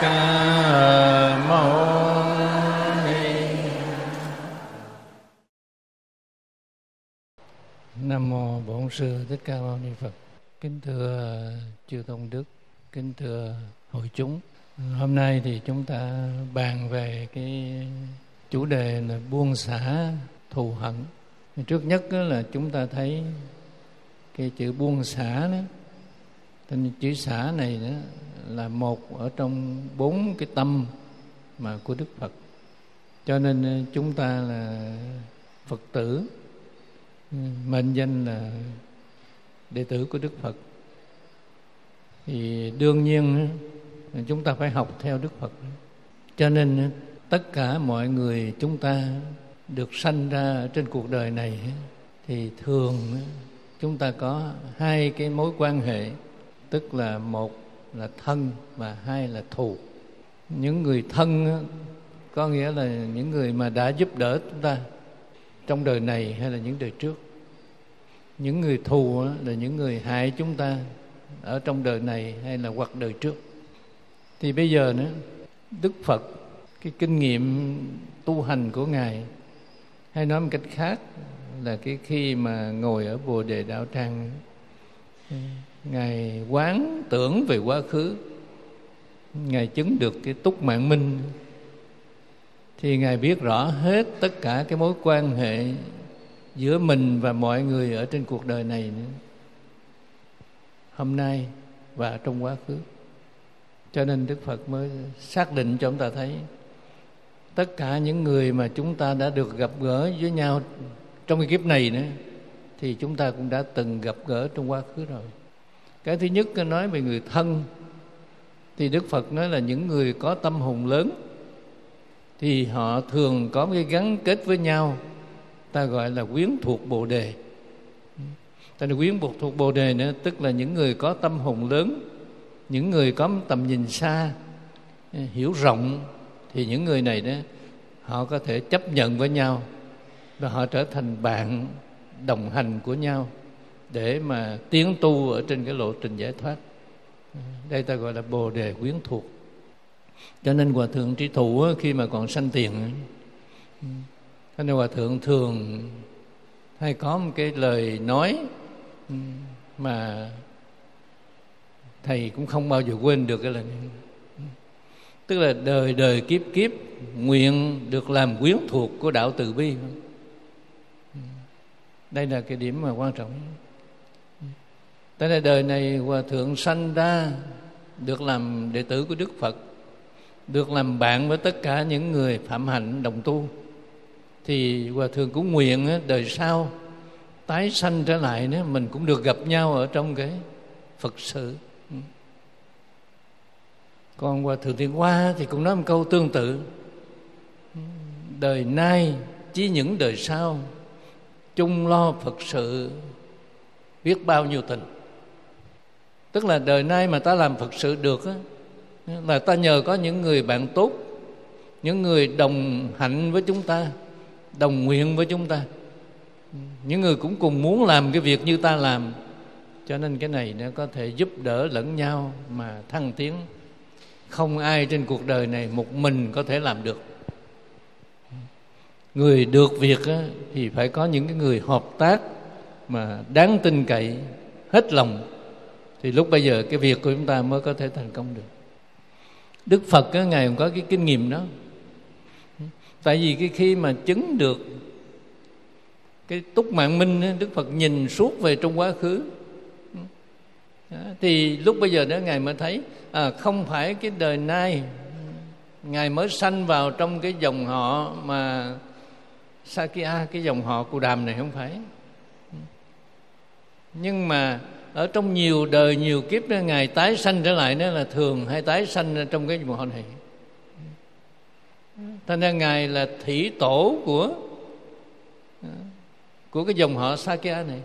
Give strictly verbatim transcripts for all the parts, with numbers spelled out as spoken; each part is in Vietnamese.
Ca Mâu Ni. Nam mô Bổn Sư Thích Ca Mâu Ni Phật. Kính thưa chư tôn đức, kính thưa hội chúng. Hôm nay thì chúng ta bàn về cái chủ đề là buông xả thù hận. Trước nhất là chúng ta thấy cái chữ buông xả đó, tên chữ xả này đó là một ở trong bốn cái tâm mà của Đức Phật. Cho nên chúng ta là Phật tử, mệnh danh là đệ tử của Đức Phật, thì đương nhiên chúng ta phải học theo Đức Phật. Cho nên tất cả mọi người chúng ta được sanh ra trên cuộc đời này thì thường chúng ta có hai cái mối quan hệ, tức là một là thân và hai là thù. Những người thân có nghĩa là những người mà đã giúp đỡ chúng ta trong đời này hay là những đời trước. Những người thù là những người hại chúng ta ở trong đời này hay là hoặc đời trước. Thì bây giờ nữa, Đức Phật, cái kinh nghiệm tu hành của Ngài, hay nói một cách khác là cái khi mà ngồi ở Bồ Đề Đạo Tràng, Ngài quán tưởng về quá khứ, Ngài chứng được cái túc mạng minh, thì Ngài biết rõ hết tất cả cái mối quan hệ giữa mình và mọi người ở trên cuộc đời này nữa, hôm nay và trong quá khứ. Cho nên Đức Phật mới xác định cho chúng ta thấy tất cả những người mà chúng ta đã được gặp gỡ với nhau trong cái kiếp này nữa, thì chúng ta cũng đã từng gặp gỡ trong quá khứ rồi. Cái thứ nhất nói về người thân, thì Đức Phật nói là những người có tâm hồn lớn, thì họ thường có cái gắn kết với nhau, ta gọi là quyến thuộc Bồ Đề. Ta nói quyến thuộc Bồ Đề nữa, tức là những người có tâm hồn lớn, những người có tầm nhìn xa, hiểu rộng, thì những người này đó họ có thể chấp nhận với nhau và họ trở thành bạn đồng hành của nhau để mà tiến tu ở trên cái lộ trình giải thoát. Đây ta gọi là Bồ Đề quyến thuộc. Cho nên Hòa Thượng Trí Thụ khi mà còn sanh tiền, cho nên Hòa Thượng thường hay có một cái lời nói mà thầy cũng không bao giờ quên được cái lời này. Tức là đời đời kiếp kiếp nguyện được làm quyến thuộc của đạo từ bi. Đây là cái điểm mà quan trọng. Tại là đời này Hòa Thượng sanh ra được làm đệ tử của Đức Phật, được làm bạn với tất cả những người phạm hạnh đồng tu, thì Hòa Thượng cũng nguyện đời sau tái sanh trở lại nữa, mình cũng được gặp nhau ở trong cái Phật sự. Còn Hòa Thượng Thiện Hoa thì cũng nói một câu tương tự: đời nay chí những đời sau, chung lo Phật sự biết bao nhiêu tình. Tức là đời nay mà ta làm Phật sự được á, là ta nhờ có những người bạn tốt, những người đồng hạnh với chúng ta, đồng nguyện với chúng ta, những người cũng cùng muốn làm cái việc như ta làm. Cho nên cái này nó có thể giúp đỡ lẫn nhau mà thăng tiến. Không ai trên cuộc đời này một mình có thể làm được. Người được việc á, thì phải có những cái người hợp tác mà đáng tin cậy, hết lòng, thì lúc bây giờ cái việc của chúng ta mới có thể thành công được. Đức Phật á, Ngài cũng có cái kinh nghiệm đó. Tại vì cái khi mà chứng được cái túc mạng minh á, Đức Phật nhìn suốt về trong quá khứ, thì lúc bây giờ đó Ngài mới thấy à, không phải cái đời nay Ngài mới sanh vào trong cái dòng họ mà Sakya, cái dòng họ Cù Đàm này, không phải. Nhưng mà ở trong nhiều đời nhiều kiếp đó, Ngài tái sanh trở lại đó là thường hay tái sanh trong cái dòng họ này. Thành ra Ngài là thủy tổ của của cái dòng họ Sakya này.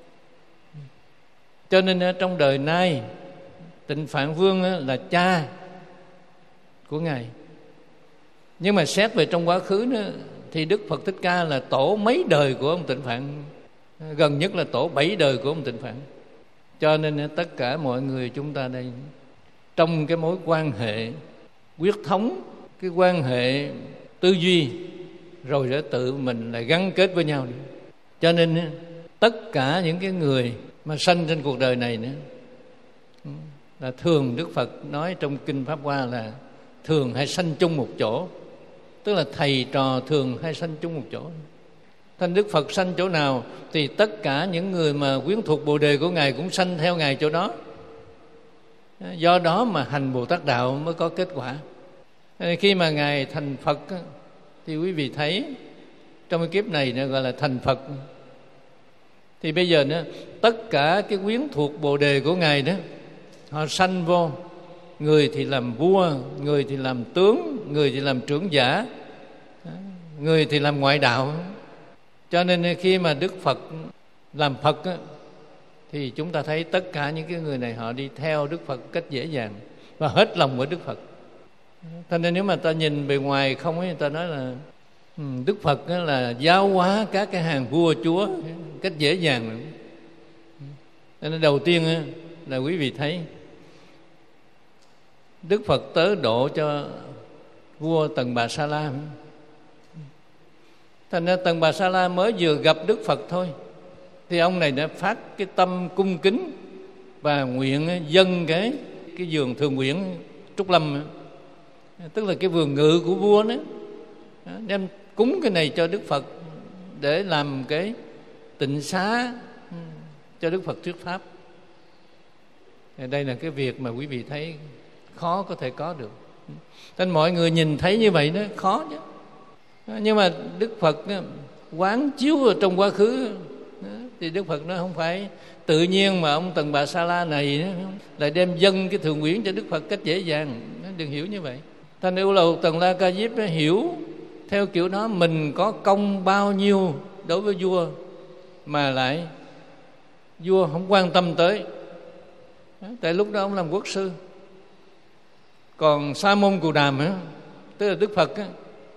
Cho nên trong đời nay Tịnh Phạn Vương là cha của Ngài. Nhưng mà xét về trong quá khứ nữa, thì Đức Phật Thích Ca là tổ mấy đời của ông Tịnh Phạn, gần nhất là tổ bảy đời của ông Tịnh Phạn. Cho nên tất cả mọi người chúng ta đây, trong cái mối quan hệ quyết thống cái quan hệ tư duy, rồi để tự mình lại gắn kết với nhau. Cho nên tất cả những cái người mà sanh trên cuộc đời này nữa là thường Đức Phật nói trong Kinh Pháp Hoa là thường hay sanh chung một chỗ, tức là thầy trò thường hay sanh chung một chỗ. Thành Đức Phật sanh chỗ nào thì tất cả những người mà quyến thuộc Bồ Đề của Ngài cũng sanh theo Ngài chỗ đó. Do đó mà hành Bồ Tát Đạo mới có kết quả. Khi mà Ngài thành Phật thì quý vị thấy trong cái kiếp này gọi là thành Phật. Thì bây giờ nữa, tất cả cái quyến thuộc Bồ Đề của Ngài đó, họ sanh vô. Người thì làm vua, người thì làm tướng, người thì làm trưởng giả, người thì làm ngoại đạo. Cho nên khi mà Đức Phật làm Phật á, thì chúng ta thấy tất cả những cái người này họ đi theo Đức Phật cách dễ dàng và hết lòng với Đức Phật. Cho nên nếu mà ta nhìn bề ngoài không ấy, người ta nói là Đức Phật là giáo hóa các cái hàng vua chúa cách dễ dàng. Cho nên đầu tiên là quý vị thấy Đức Phật tới độ cho vua Tần Bà Sa La. Thành ra Tần Bà Sa La mới vừa gặp Đức Phật thôi thì ông này đã phát cái tâm cung kính và nguyện dâng cái cái vườn Thường Nguyện Trúc Lâm, tức là cái vườn ngự của vua đó, đem cúng cái này cho Đức Phật để làm cái tịnh xá cho Đức Phật thuyết pháp. Đây là cái việc mà quý vị thấy khó có thể có được. Nên mọi người nhìn thấy như vậy đó khó chứ. Nhưng mà Đức Phật quán chiếu ở trong quá khứ thì Đức Phật nó không phải tự nhiên mà ông Tần Bà Sa La này lại đem dâng cái Thường Nguyện cho Đức Phật cách dễ dàng. Đừng hiểu như vậy. Thành yêu là Tần La Ca Diếp hiểu theo kiểu đó mình có công bao nhiêu đối với vua mà lại vua không quan tâm tới. Tại lúc đó ông làm quốc sư. Còn Sa Môn Cù Đàm á, tức là Đức Phật á,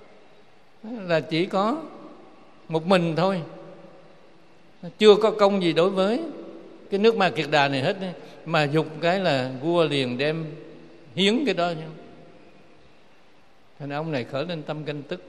là chỉ có một mình thôi, chưa có công gì đối với cái nước Ma Kiệt Đà này hết. Mà dục cái là vua liền đem hiến cái đó. Thành ra ông này khởi lên tâm ganh tức.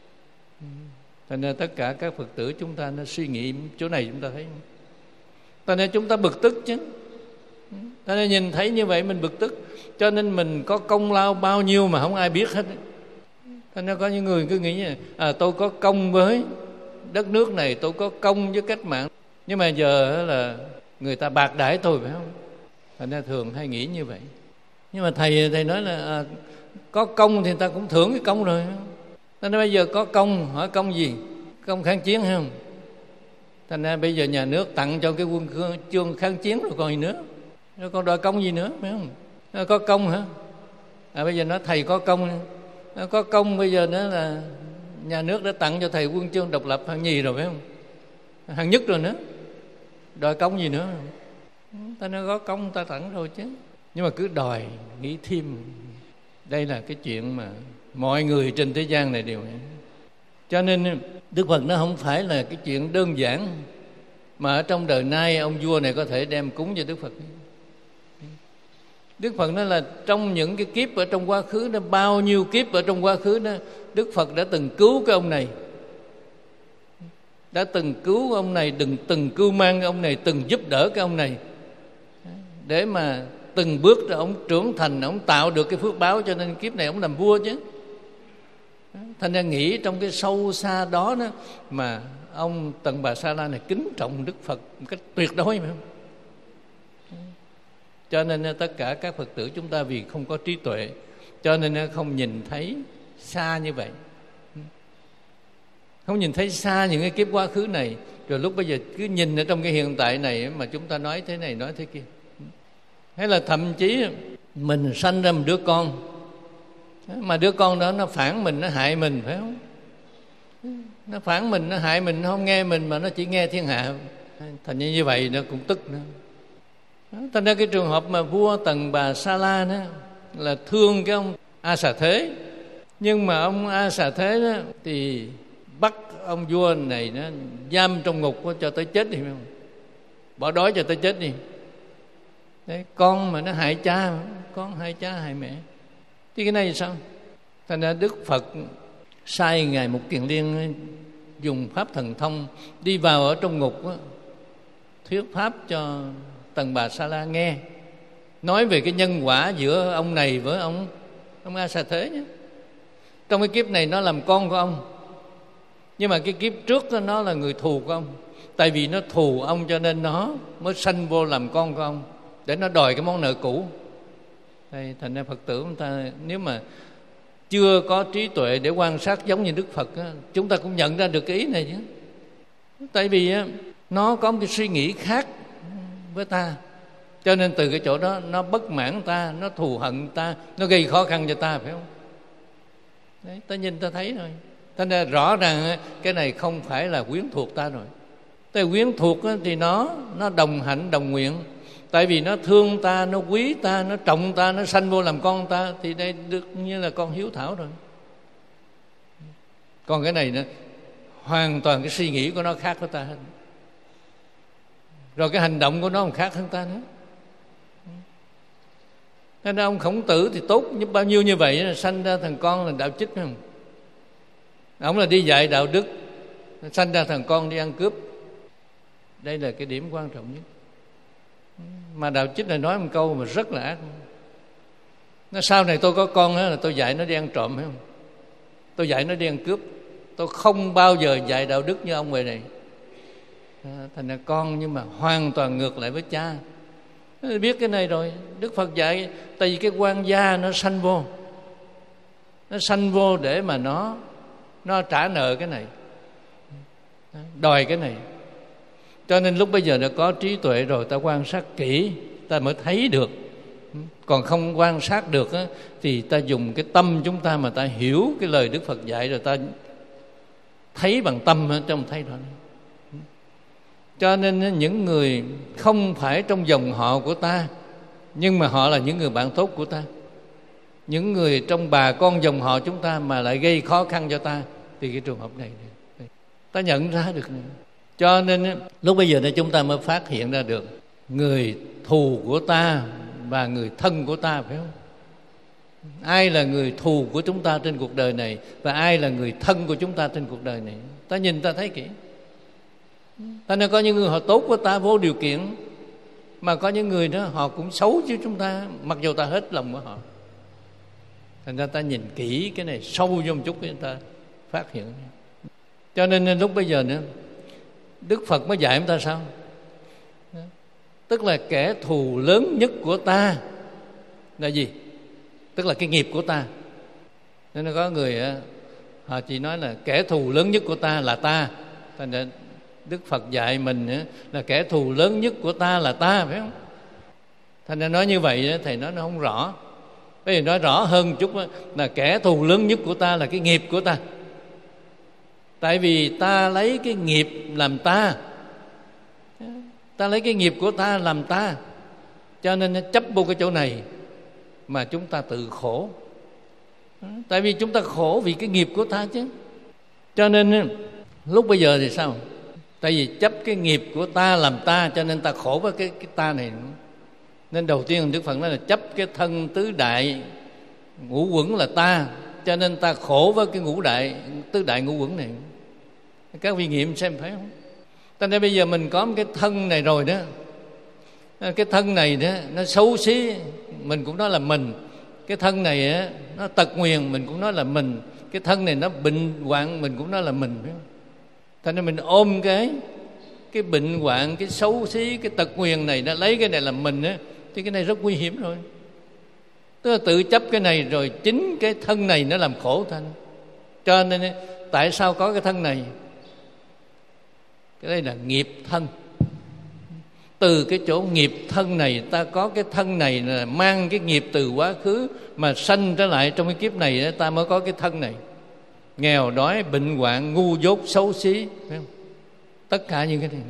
Thành ra tất cả các Phật tử chúng ta nó suy nghĩ chỗ này chúng ta thấy. Thành ra chúng ta bực tức chứ. Thành ra nhìn thấy như vậy mình bực tức. Cho nên mình có công lao bao nhiêu mà không ai biết hết. Thành ra có những người cứ nghĩ à, tôi có công với đất nước này, tôi có công với cách mạng, nhưng mà giờ là người ta bạc đãi tôi, phải không? Thành ra thường hay nghĩ như vậy. Nhưng mà thầy thầy nói là à, có công thì người ta cũng thưởng cái công rồi. Thành ra bây giờ có công, hỏi công gì? Công kháng chiến hay không? Thành ra bây giờ nhà nước tặng cho cái quân chương kháng chiến rồi còn gì nữa? Rồi còn đòi công gì nữa, phải không? À, có công hả? À, bây giờ nói thầy có công, à, có công bây giờ nữa là nhà nước đã tặng cho thầy quân chương độc lập hạng nhì rồi, phải không? Hạng nhất rồi nữa, đòi công gì nữa? Ta nói có công ta tặng rồi chứ. Nhưng mà cứ đòi nghĩ thêm. Đây là cái chuyện mà mọi người trên thế gian này đều. Cho nên Đức Phật nó không phải là cái chuyện đơn giản mà ở trong đời nay ông vua này có thể đem cúng cho Đức Phật. Đức Phật nói là trong những cái kiếp ở trong quá khứ đó, bao nhiêu kiếp ở trong quá khứ đó, Đức Phật đã từng cứu cái ông này, đã từng cứu ông này, từng từng cưu mang ông này, từng giúp đỡ cái ông này, để mà từng bước rồi ông trưởng thành, ông tạo được cái phước báo, cho nên kiếp này ông làm vua chứ. Thành ra nghĩ trong cái sâu xa đó, đó mà ông Tần Bà Sa La này kính trọng Đức Phật một cách tuyệt đối, phải không? Cho nên tất cả các Phật tử chúng ta vì không có trí tuệ, cho nên không nhìn thấy xa như vậy, không nhìn thấy xa những cái kiếp quá khứ này. Rồi lúc bây giờ cứ nhìn ở trong cái hiện tại này mà chúng ta nói thế này nói thế kia. Hay là thậm chí mình sanh ra một đứa con, mà đứa con đó nó phản mình, nó hại mình, phải không? Nó phản mình, nó hại mình, nó không nghe mình mà nó chỉ nghe thiên hạ. Thành như như vậy nó cũng tức nữa. Thành ra cái trường hợp mà vua Tần Bà Sa La đó là thương cái ông A Xà Thế, nhưng mà ông A Xà Thế đó thì bắt ông vua này nó giam trong ngục cho tới chết đi, phải không? Bỏ đói cho tới chết đi. Đấy, con mà nó hại cha, con hại cha hại mẹ. Chứ cái này sao? Thành ra Đức Phật sai Ngài Mục Kiền Liên dùng pháp thần thông đi vào ở trong ngục đó, thuyết pháp cho Tần Bà Sa La nghe, nói về cái nhân quả giữa ông này với ông ông A Sa Thế nhé. Trong cái kiếp này nó làm con của ông, nhưng mà cái kiếp trước đó, nó là người thù của ông. Tại vì nó thù ông cho nên nó mới sanh vô làm con của ông, để nó đòi cái món nợ cũ. Đây, thành ra Phật tử chúng ta nếu mà chưa có trí tuệ để quan sát giống như Đức Phật á, chúng ta cũng nhận ra được cái ý này chứ. Tại vì á, nó có một cái suy nghĩ khác với ta, cho nên từ cái chỗ đó nó bất mãn ta, nó thù hận ta, nó gây khó khăn cho ta, phải không? Đấy, ta nhìn ta thấy rồi. Thành ra rõ ràng cái này không phải là quyến thuộc ta rồi. Tại quyến thuộc thì nó nó đồng hạnh đồng nguyện. Tại vì nó thương ta, nó quý ta, nó trọng ta, nó sanh vô làm con ta, thì đây được như là con hiếu thảo rồi. Còn cái này nữa, hoàn toàn cái suy nghĩ của nó khác với ta hết, rồi cái hành động của nó còn khác hơn ta nữa. Nên ông Khổng Tử thì tốt như bao nhiêu như vậy, là sanh ra thằng con là đạo chích không? Ông là đi dạy đạo đức, sanh ra thằng con đi ăn cướp. Đây là cái điểm quan trọng nhất. Mà đạo chích này nói một câu mà rất là ác. Nó sau này tôi có con đó, là tôi dạy nó đi ăn trộm, phải không? Tôi dạy nó đi ăn cướp. Tôi không bao giờ dạy đạo đức như ông về này. À, thành ra con nhưng mà hoàn toàn ngược lại với cha. Biết cái này rồi. Đức Phật dạy, tại vì cái quan gia nó sanh vô, nó sanh vô để mà nó nó trả nợ cái này, đòi cái này. Cho nên lúc bây giờ đã có trí tuệ rồi, ta quan sát kỹ ta mới thấy được. Còn không quan sát được á, thì ta dùng cái tâm chúng ta mà ta hiểu cái lời Đức Phật dạy rồi, ta thấy bằng tâm chứ không thấy đó. Cho nên những người không phải trong dòng họ của ta, nhưng mà họ là những người bạn tốt của ta, những người trong bà con dòng họ chúng ta mà lại gây khó khăn cho ta, thì cái trường hợp này ta nhận ra được này. Cho nên lúc bây giờ này chúng ta mới phát hiện ra được người thù của ta và người thân của ta, phải không? Ai là người thù của chúng ta trên cuộc đời này và ai là người thân của chúng ta trên cuộc đời này. Ta nhìn ta thấy kỹ. Ta nên có những người họ tốt của ta vô điều kiện, mà có những người đó họ cũng xấu với chúng ta, mặc dù ta hết lòng của họ. Thành ra ta nhìn kỹ cái này sâu vô một chút để ta phát hiện. Cho nên lúc bây giờ nữa Đức Phật mới dạy chúng ta sao? Tức là kẻ thù lớn nhất của ta là gì? Tức là cái nghiệp của ta. Nên có người họ chỉ nói là kẻ thù lớn nhất của ta là ta. Thành ra Đức Phật dạy mình là kẻ thù lớn nhất của ta là ta, phải không? Thành ra nói như vậy thầy nói nó không rõ. Bây giờ nói rõ hơn một chút là kẻ thù lớn nhất của ta là cái nghiệp của ta. Tại vì ta lấy cái nghiệp làm ta, ta lấy cái nghiệp của ta làm ta, cho nên nó chấp vô cái chỗ này mà chúng ta tự khổ. Tại vì chúng ta khổ vì cái nghiệp của ta chứ. Cho nên lúc bây giờ thì sao? Tại vì chấp cái nghiệp của ta làm ta, cho nên ta khổ với cái, cái ta này. Nên đầu tiên Đức Phật nói là chấp cái thân tứ đại ngũ uẩn là ta, cho nên ta khổ với cái ngũ đại tứ đại ngũ uẩn này. Các vị nghiệm xem phải không? Cho nên bây giờ mình có một cái thân này rồi đó, cái thân này đó nó xấu xí, mình cũng nói là mình. Cái thân này á, nó tật nguyền, mình cũng nói là mình. Cái thân này nó bệnh hoạn, mình cũng nói là mình, phải không? Thành nên mình ôm cái cái bệnh hoạn, cái xấu xí, cái tật nguyền này, nó lấy cái này làm mình á, thì cái này rất nguy hiểm rồi. Tức là tự chấp cái này rồi chính cái thân này nó làm khổ thân. Cho nên tại sao có cái thân này? Cái đây là nghiệp thân. Từ cái chỗ nghiệp thân này, ta có cái thân này là mang cái nghiệp từ quá khứ mà sanh trở lại trong cái kiếp này, ta mới có cái thân này. Nghèo đói, bệnh hoạn, ngu dốt, xấu xí, phải không? Tất cả những cái này,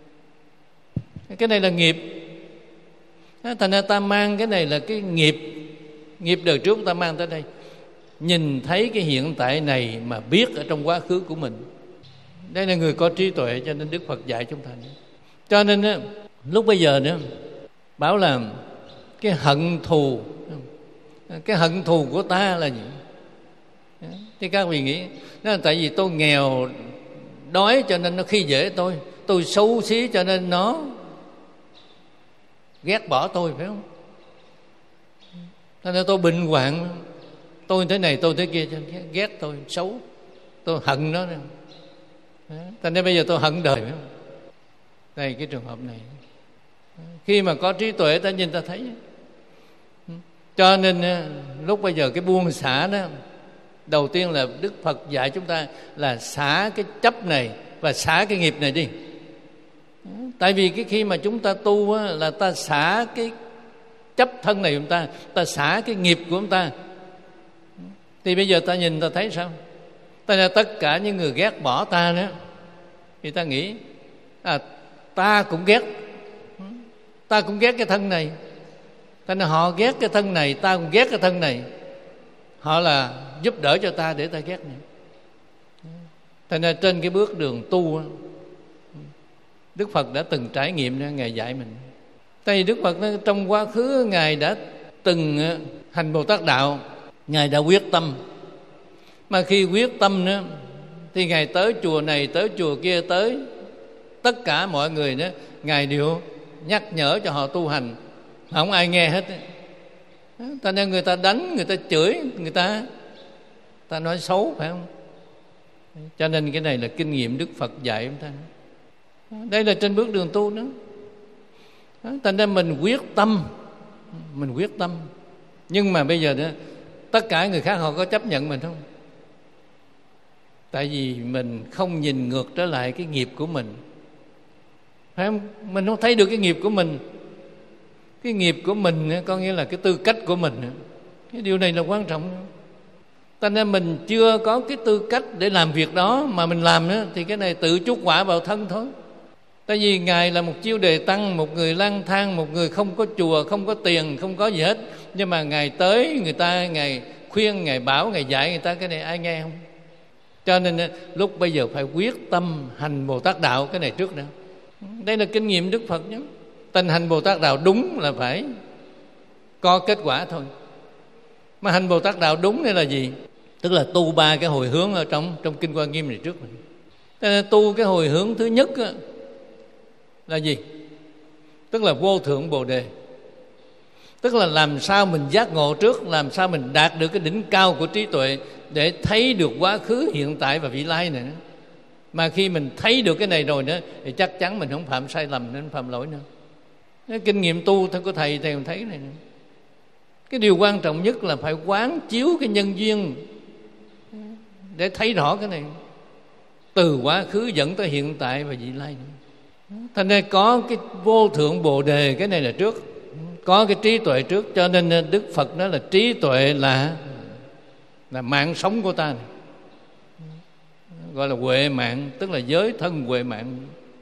cái này là nghiệp. Thành ra ta mang cái này là cái nghiệp, nghiệp đời trước ta mang tới đây. Nhìn thấy cái hiện tại này mà biết ở trong quá khứ của mình. Đây là người có trí tuệ, cho nên Đức Phật dạy chúng ta. Cho nên đó, lúc bây giờ nữa bảo là cái hận thù Cái hận thù của ta là gì? Thì các vị nghĩ nó là tại vì tôi nghèo đói cho nên nó khi dễ tôi, tôi xấu xí cho nên nó ghét bỏ tôi, phải không? Cho nên tôi bệnh hoạn, tôi thế này tôi thế kia, ghét tôi, xấu, tôi hận nó. Cho nên bây giờ tôi hận đời, phải không? Đây cái trường hợp này, khi mà có trí tuệ ta nhìn ta thấy. Cho nên lúc bây giờ cái buông xả đó, đầu tiên là Đức Phật dạy chúng ta là xả cái chấp này và xả cái nghiệp này đi. Tại vì cái khi mà chúng ta tu á, là ta xả cái chấp thân này của chúng ta, ta xả cái nghiệp của chúng ta. Thì bây giờ ta nhìn ta thấy sao? Ta là tất cả những người ghét bỏ ta nữa, thì ta nghĩ à, ta cũng ghét, ta cũng ghét cái thân này. Thành ra họ ghét cái thân này, ta cũng ghét cái thân này. Họ là giúp đỡ cho ta để ta ghét này. Thành ra trên cái bước đường tu, Đức Phật đã từng trải nghiệm đó, Ngài dạy mình. Tại vì Đức Phật đó, trong quá khứ Ngài đã từng hành Bồ Tát Đạo, Ngài đã quyết tâm. Mà khi quyết tâm nữa, thì Ngài tới chùa này, tới chùa kia, tới tất cả mọi người đó, Ngài đều nhắc nhở cho họ tu hành. Không ai nghe hết. Ta nên người ta đánh, người ta chửi, người ta ta nói xấu, phải không? Cho nên cái này là kinh nghiệm Đức Phật dạy chúng ta. Đây là trên bước đường tu nữa. Thành ra mình quyết tâm, mình quyết tâm. Nhưng mà bây giờ đó, tất cả người khác họ có chấp nhận mình không? Tại vì mình không nhìn ngược trở lại cái nghiệp của mình, phải không? Mình không thấy được cái nghiệp của mình. Cái nghiệp của mình có nghĩa là cái tư cách của mình. Cái điều này là quan trọng. Cho nên mình chưa có cái tư cách để làm việc đó, mà mình làm đó, thì cái này tự chuốc quả vào thân thôi. Tại vì Ngài là một chiêu đề tăng, một người lang thang, một người không có chùa, không có tiền, không có gì hết. Nhưng mà Ngài tới người ta, Ngài khuyên, Ngài bảo, Ngài dạy người ta, cái này ai nghe không? Cho nên lúc bây giờ phải quyết tâm hành Bồ Tát Đạo, cái này trước nữa. Đây là kinh nghiệm Đức Phật nhé. Tình hành Bồ Tát Đạo đúng là phải có kết quả thôi. Mà hành Bồ Tát Đạo đúng đây là gì? Tức là tu ba cái hồi hướng ở trong trong Kinh Hoa Nghiêm này trước mình. Thế nên tu cái hồi hướng thứ nhất là gì? Tức là vô thượng Bồ Đề. Tức là làm sao mình giác ngộ trước, làm sao mình đạt được cái đỉnh cao của trí tuệ để thấy được quá khứ, hiện tại và vị lai này nữa. Mà khi mình thấy được cái này rồi nữa, thì chắc chắn mình không phạm sai lầm nên phạm lỗi nữa. Cái kinh nghiệm tu của thầy thầy thấy cái này nữa. Cái điều quan trọng nhất là phải quán chiếu cái nhân duyên để thấy rõ cái này, từ quá khứ dẫn tới hiện tại và vị lai nữa. Thành ra có cái vô thượng Bồ Đề, cái này là trước, có cái trí tuệ trước. Cho nên Đức Phật nói là trí tuệ là là mạng sống của ta này. Gọi là huệ mạng, tức là giới thân huệ mạng.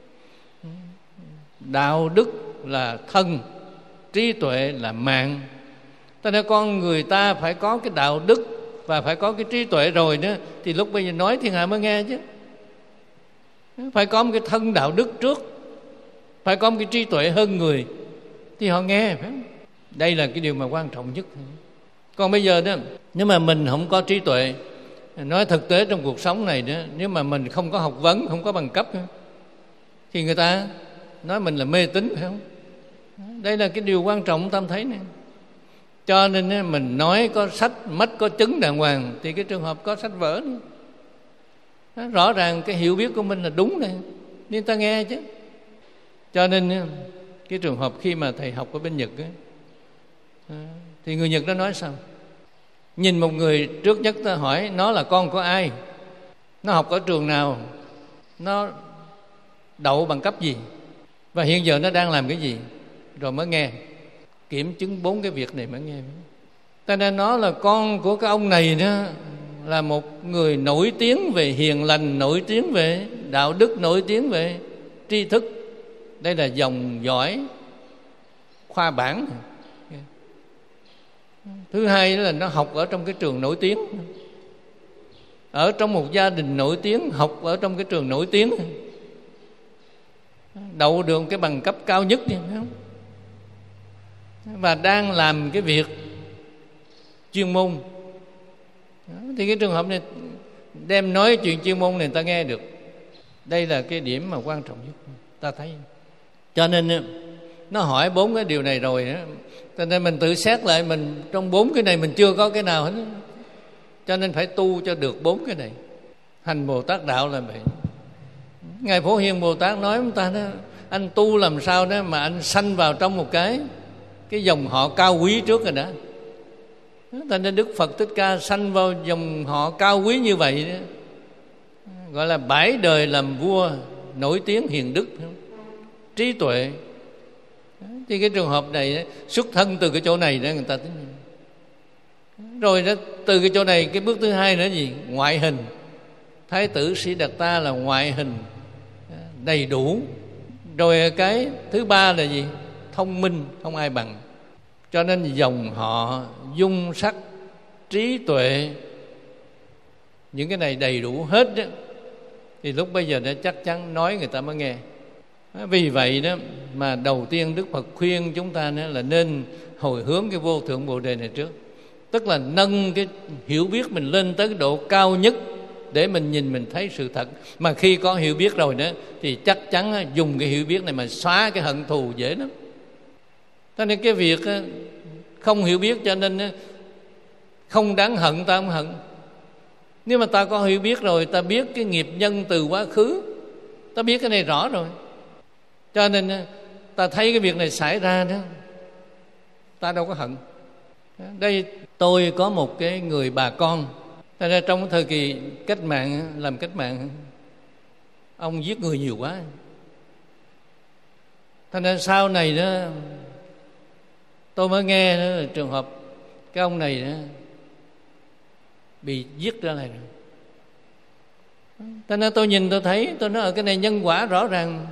Đạo đức là thân, trí tuệ là mạng. Cho nên con người ta phải có cái đạo đức và phải có cái trí tuệ rồi nữa, thì lúc bây giờ nói thiên hạ mới nghe chứ. Phải có một cái thân đạo đức trước, phải có một cái trí tuệ hơn người thì họ nghe, phải không? Đây là cái điều mà quan trọng nhất. Còn bây giờ đó, nếu mà mình không có trí tuệ, nói thực tế trong cuộc sống này đó, nếu mà mình không có học vấn, không có bằng cấp thì người ta nói mình là mê tín, phải không? Đây là cái điều quan trọng tâm thấy này. Cho nên mình nói có sách, mắt có chứng đàng hoàng, thì cái trường hợp có sách vở nữa. Đó, rõ ràng cái hiểu biết của mình là đúng này, nên ta nghe chứ. Cho nên cái trường hợp khi mà thầy học ở bên Nhật ấy, thì người Nhật nó nói sao? Nhìn một người, trước nhất ta hỏi nó là con của ai, nó học ở trường nào, nó đậu bằng cấp gì, và hiện giờ nó đang làm cái gì, rồi mới nghe. Kiểm chứng bốn cái việc này mới nghe. Ta nên nói là con của cái ông này đó là một người nổi tiếng về hiền lành, nổi tiếng về đạo đức, nổi tiếng về tri thức. Đây là dòng dõi khoa bảng. Thứ hai là nó học ở trong cái trường nổi tiếng, ở trong một gia đình nổi tiếng, học ở trong cái trường nổi tiếng, đậu được cái bằng cấp cao nhất, phải không? Và đang làm cái việc chuyên môn. Thì cái trường hợp này đem nói chuyện chuyên môn này người ta nghe được. Đây là cái điểm mà quan trọng nhất ta thấy. Cho nên nó hỏi bốn cái điều này rồi đó, cho nên mình tự xét lại, mình trong bốn cái này mình chưa có cái nào hết. Cho nên phải tu cho được bốn cái này. Hành Bồ Tát đạo là vậy. Ngài Phổ Hiền Bồ Tát nói với ta đó, anh tu làm sao đó mà anh sanh vào trong một cái cái dòng họ cao quý trước rồi đó. Cho nên Đức Phật Thích Ca sanh vào dòng họ cao quý như vậy đó, gọi là bảy đời làm vua, nổi tiếng hiền đức, trí tuệ. Thì cái trường hợp này xuất thân từ cái chỗ này đó người ta tính. Rồi đó, từ cái chỗ này cái bước thứ hai nữa gì? Ngoại hình. Thái tử Sĩ Đạt Ta là ngoại hình đầy đủ. Rồi cái thứ ba là gì? Thông minh, không ai bằng. Cho nên dòng họ, dung sắc, trí tuệ, những cái này đầy đủ hết đó, thì lúc bây giờ đã chắc chắn nói người ta mới nghe. Vì vậy đó mà đầu tiên Đức Phật khuyên chúng ta đó là nên hồi hướng cái vô thượng Bồ Đề này trước. Tức là nâng cái hiểu biết mình lên tới cái độ cao nhất để mình nhìn mình thấy sự thật. Mà khi có hiểu biết rồi đó thì chắc chắn dùng cái hiểu biết này mà xóa cái hận thù dễ lắm. Cho nên cái việc không hiểu biết cho nên không đáng hận, ta không hận. Nếu mà ta có hiểu biết rồi, ta biết cái nghiệp nhân từ quá khứ, ta biết cái này rõ rồi, cho nên ta thấy cái việc này xảy ra đó, ta đâu có hận. Đây tôi có một cái người bà con, thật ra trong thời kỳ cách mạng, làm cách mạng, ông giết người nhiều quá. Thành ra sau này đó tôi mới nghe đó là trường hợp cái ông này đó bị giết ra này rồi. Thành ra tôi nhìn tôi thấy, tôi nói ở cái này nhân quả rõ ràng.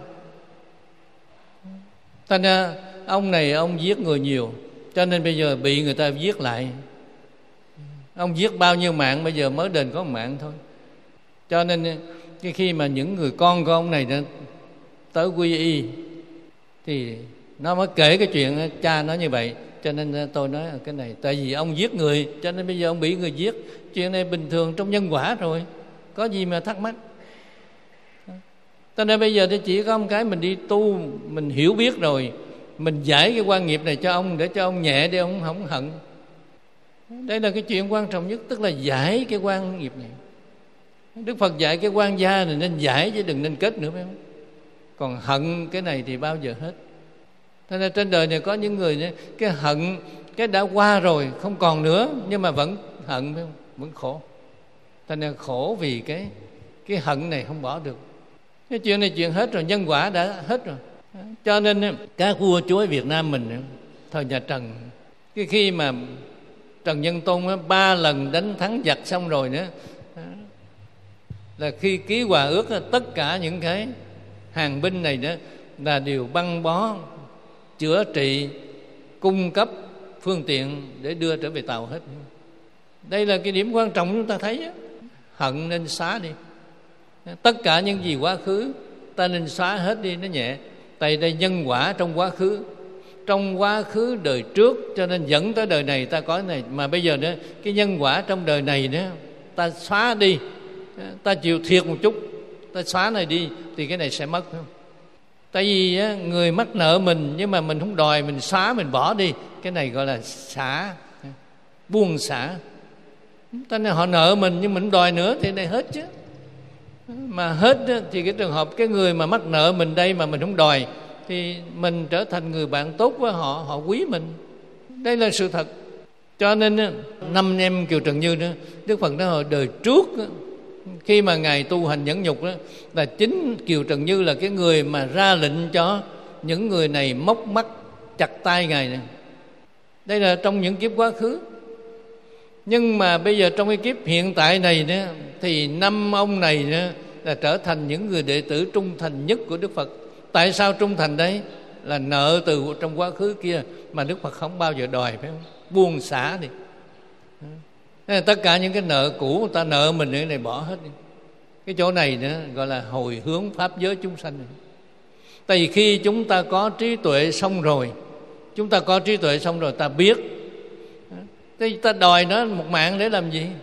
Thành ra ông này ông giết người nhiều, cho nên bây giờ bị người ta giết lại. Ông giết bao nhiêu mạng, bây giờ mới đền có một mạng thôi. Cho nên cái khi mà những người con của ông này đó tới quy y thì nó mới kể cái chuyện cha nó như vậy. Cho nên tôi nói cái này, tại vì ông giết người, cho nên bây giờ ông bị người giết. Chuyện này bình thường trong nhân quả rồi, có gì mà thắc mắc. Cho nên bây giờ thì chỉ có một cái mình đi tu, mình hiểu biết rồi, mình giải cái quan nghiệp này cho ông, để cho ông nhẹ, để ông không hận. Đây là cái chuyện quan trọng nhất, tức là giải cái quan nghiệp này. Đức Phật dạy cái quan gia này nên giải chứ đừng nên kết nữa, phải không? Còn hận cái này thì bao giờ hết. Thế nên trên đời này có những người này, cái hận cái đã qua rồi, không còn nữa, nhưng mà vẫn hận, phải không? Vẫn khổ. Thế nên khổ vì cái cái hận này không bỏ được. Cái chuyện này chuyện hết rồi, nhân quả đã hết rồi. Cho nên các vua chúa Việt Nam mình thời nhà Trần, cái khi mà Trần Nhân Tông ba lần đánh thắng giặc xong rồi nữa, là khi ký hòa ước tất cả những cái hàng binh này đó là đều băng bó, chữa trị, cung cấp phương tiện để đưa trở về Tàu hết. Đây là cái điểm quan trọng chúng ta thấy đó. Hận nên xóa đi. Tất cả những gì quá khứ ta nên xóa hết đi, nó nhẹ. Tại đây nhân quả trong quá khứ, trong quá khứ đời trước, cho nên dẫn tới đời này ta có cái này. Mà bây giờ nữa, cái nhân quả trong đời này nữa ta xóa đi, ta chịu thiệt một chút, ta xóa này đi thì cái này sẽ mất, không? Tại vì á, người mắc nợ mình nhưng mà mình không đòi, mình xóa, mình bỏ đi, cái này gọi là xả, buông xả. Cho nên họ nợ mình nhưng mình không đòi nữa thì này hết chứ. Mà hết á, thì cái trường hợp cái người mà mắc nợ mình đây mà mình không đòi thì mình trở thành người bạn tốt với họ, họ quý mình. Đây là sự thật. Cho nên á, năm em Kiều Trần Như đó, Đức Phật nói hồi đời trước á, khi mà Ngài tu hành nhẫn nhục đó, là chính Kiều Trần Như là cái người mà ra lệnh cho những người này móc mắt chặt tay Ngài này. Đây là trong những kiếp quá khứ. Nhưng mà bây giờ trong cái kiếp hiện tại này đó, thì năm ông này đó là trở thành những người đệ tử trung thành nhất của Đức Phật. Tại sao trung thành đấy? Là nợ từ trong quá khứ kia mà Đức Phật không bao giờ đòi, phải không? Buông xả đi. Tất cả những cái nợ cũ người ta nợ mình cái này bỏ hết đi. Cái chỗ này nữa gọi là hồi hướng pháp giới chúng sanh. Tại vì khi chúng ta có trí tuệ xong rồi, chúng ta có trí tuệ xong rồi ta biết. Thế ta đòi nó một mạng để làm gì?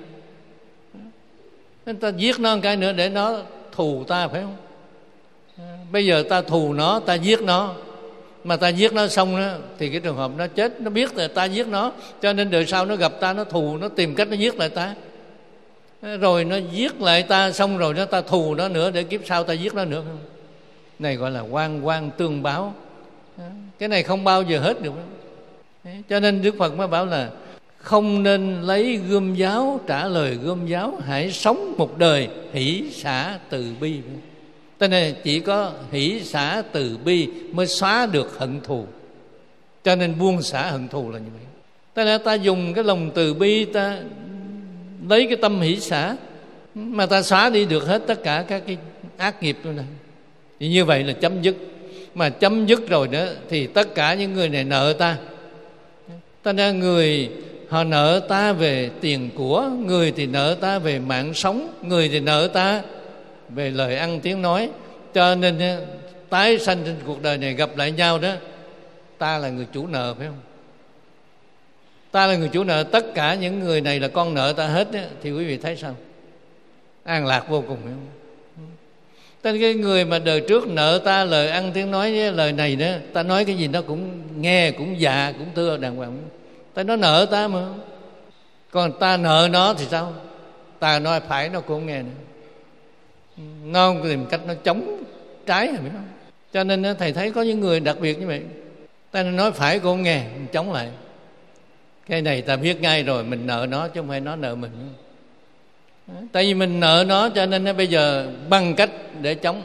Ta giết nó một cái nữa để nó thù ta, phải không? Bây giờ ta thù nó, ta giết nó, mà ta giết nó xong đó, thì cái trường hợp nó chết, nó biết là ta giết nó, cho nên đời sau nó gặp ta, nó thù, nó tìm cách nó giết lại ta. Rồi nó giết lại ta xong rồi nó ta thù nó nữa để kiếp sau ta giết nó nữa. Này gọi là oan oan tương báo. Cái này không bao giờ hết được. Cho nên Đức Phật mới bảo là không nên lấy gươm giáo trả lời gươm giáo, hãy sống một đời hỷ xả từ bi. Cho nên chỉ có hỷ xả từ bi mới xóa được hận thù. Cho nên buông xả hận thù là như vậy. Cho nên ta dùng cái lòng từ bi, ta lấy cái tâm hỷ xả mà ta xóa đi được hết tất cả các cái ác nghiệp này. Thì như vậy là chấm dứt. Mà chấm dứt rồi đó thì tất cả những người này nợ ta. Ta nên người họ nợ ta về tiền của, người thì nợ ta về mạng sống, người thì nợ ta về lời ăn tiếng nói. Cho nên tái sanh trên cuộc đời này gặp lại nhau đó, ta là người chủ nợ, phải không? Ta là người chủ nợ, tất cả những người này là con nợ ta hết đó, thì quý vị thấy sao? An lạc vô cùng, phải không? Tên cái người mà đời trước nợ ta lời ăn tiếng nói với lời này đó, ta nói cái gì nó cũng nghe, cũng dạ, cũng thưa đàng hoàng. Ta nó nợ ta mà. Còn ta nợ nó thì sao? Ta nói phải nó cũng không nghe nữa. Nó tìm cách nó chống trái, phải không? Cho nên thầy thấy có những người đặc biệt như vậy. Ta nói phải cũng không nghe, mình chống lại. Cái này ta biết ngay rồi, mình nợ nó chứ không phải nó nợ mình. Tại vì mình nợ nó, cho nên bây giờ bằng cách để chống,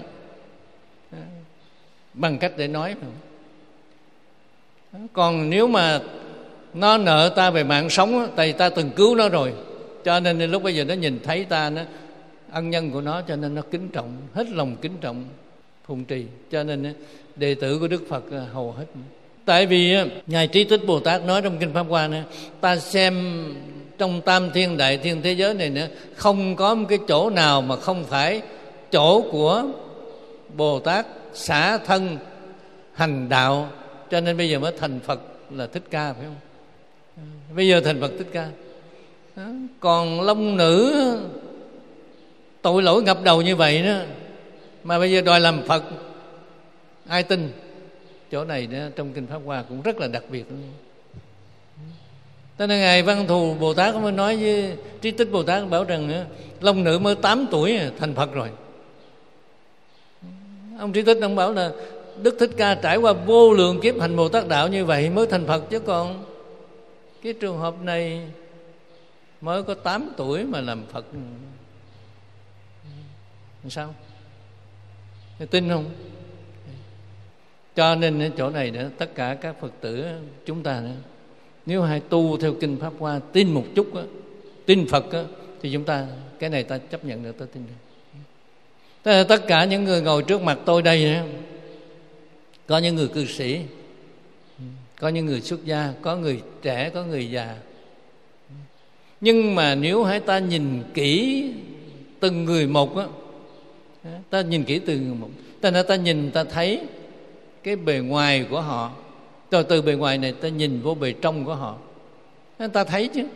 bằng cách để nói. Còn nếu mà nó nợ ta về mạng sống, tại vì ta từng cứu nó rồi, cho nên lúc bây giờ nó nhìn thấy ta, nó ân nhân của nó, cho nên nó kính trọng, hết lòng kính trọng phụng trì. Cho nên đệ tử của Đức Phật hầu hết. Tại vì Ngài Trí Tích Bồ Tát nói trong Kinh Pháp Hoa này, ta xem trong tam thiên đại thiên thế giới này nữa, không có một cái chỗ nào mà không phải chỗ của Bồ Tát xả thân hành đạo. Cho nên bây giờ mới thành Phật là Thích Ca, phải không? Bây giờ thành Phật Thích Ca. Còn long nữ tội lỗi ngập đầu như vậy đó, mà bây giờ đòi làm Phật, ai tin? Chỗ này đó, trong Kinh Pháp Hoa cũng rất là đặc biệt. Cho nên Ngài Văn Thù Bồ Tát mới nói với Trí Tích Bồ Tát, bảo rằng long nữ mới tám tuổi thành Phật rồi. Ông Trí Tích ông bảo là Đức Thích Ca trải qua vô lượng kiếp hành Bồ Tát đạo như vậy mới thành Phật, chứ còn cái trường hợp này mới có tám tuổi mà làm Phật, sao? Tin không? Cho nên chỗ này nữa, tất cả các Phật tử chúng ta nữa, nếu hay tu theo Kinh Pháp Hoa, tin một chút đó, tin Phật đó, thì chúng ta cái này ta chấp nhận được, ta tin được. Tất cả những người ngồi trước mặt tôi đây đó, có những người cư sĩ, có những người xuất gia, có người trẻ, có người già. Nhưng mà nếu hãy ta nhìn kỹ từng người một á, ta nhìn kỹ từng người một, ta nói ta nhìn ta thấy cái bề ngoài của họ, rồi từ bề ngoài này ta nhìn vô bề trong của họ, ta thấy chứ,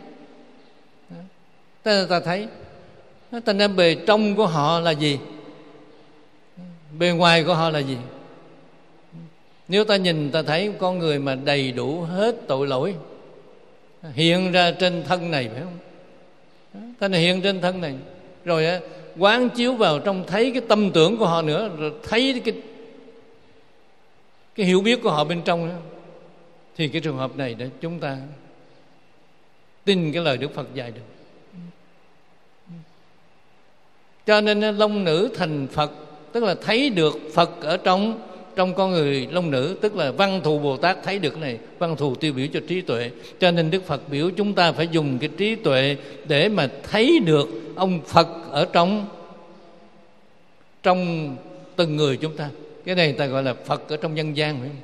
ta ta thấy. Ta nói bề trong của họ là gì, bề ngoài của họ là gì. Nếu ta nhìn ta thấy con người mà đầy đủ hết tội lỗi hiện ra trên thân này, phải không? Ta này hiện trên thân này, rồi á, quán chiếu vào trong thấy cái tâm tưởng của họ nữa, rồi thấy cái cái hiểu biết của họ bên trong đó, thì cái trường hợp này để chúng ta tin cái lời Đức Phật dạy được. Cho nên long nữ thành Phật, tức là thấy được Phật ở trong trong con người long nữ, tức là Văn Thù Bồ Tát thấy được cái này. Văn Thù tiêu biểu cho trí tuệ, cho nên Đức Phật biểu chúng ta phải dùng cái trí tuệ để mà thấy được ông Phật ở trong trong từng người chúng ta. Cái này ta gọi là Phật ở trong nhân gian, phải